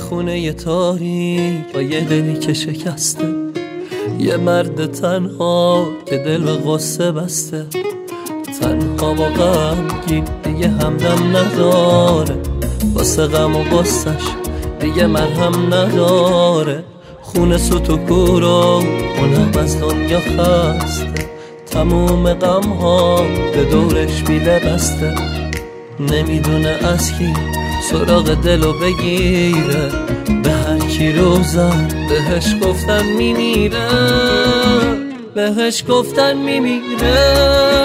خونه تاریک با یه دلی که شکسته، یه مرد تنها که دل به غصه بسته، تنها با غمگین دیگه همدم نداره، واسه غم و غصش دیگه مرهم نداره. خونه سوت و کورو اونم از دنیا خسته، تموم غم ها به دورش بیله بسته، نمیدونه از کی سراغ دلو بگیره، به هر کی رو زد بهش گفتن میمیره، بهش گفتن میمیره.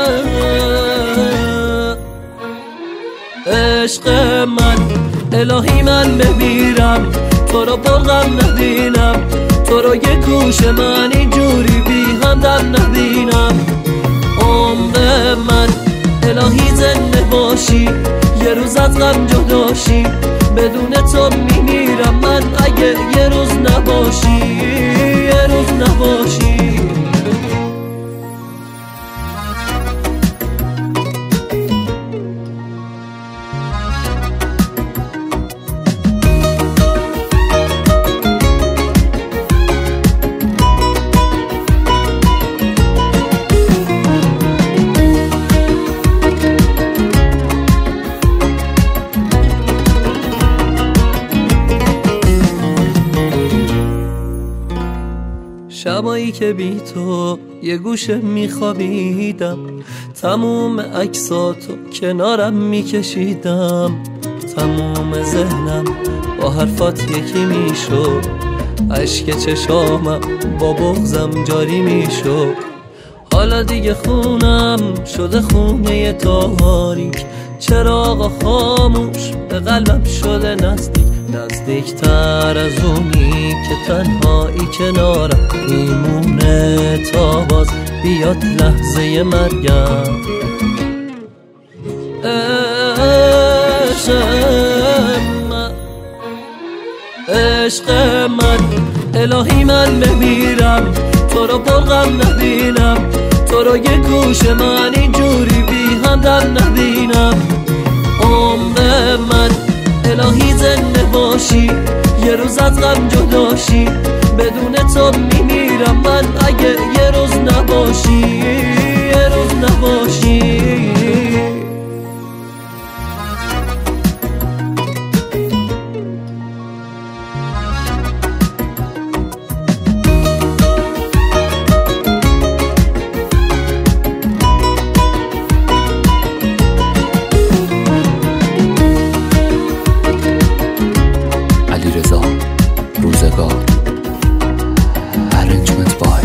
عشق من الهی من بمیرم، تو رو پرغم نبینم، تو رو یه گوش من اینجوری بی همدم نبینم. عمر من الهی زنده باشی، یه روز از غم جداشی، بدون تو میمیرم من اگه یه روز نباشی، یه روز نباشی. شبایی که بی تو یه گوشه میخوابیدم، تموم عکساتو کنارم میکشیدم، تموم ذهنم با حرفات یکی میشد، اشک چشامم با بغضم جاری میشد. حالا دیگه خونم شده خونه تاریک، چراغ خاموش به قلبم شده نزدیکتر از اونی که تنهایی کنارم میمونه تا باز بیاد لحظه مرگم. عشق من الهی من بمیرم، تو رو پرغم نبینم، تو رو یه گوش من اینجوری بی همدم نبینم. عمر من الهی زنده باشی، یه روز از غم جداشی، بدون تو میمیرم من اگه یه روز نباشی، یه روز نباشی. روزگار Arrangement by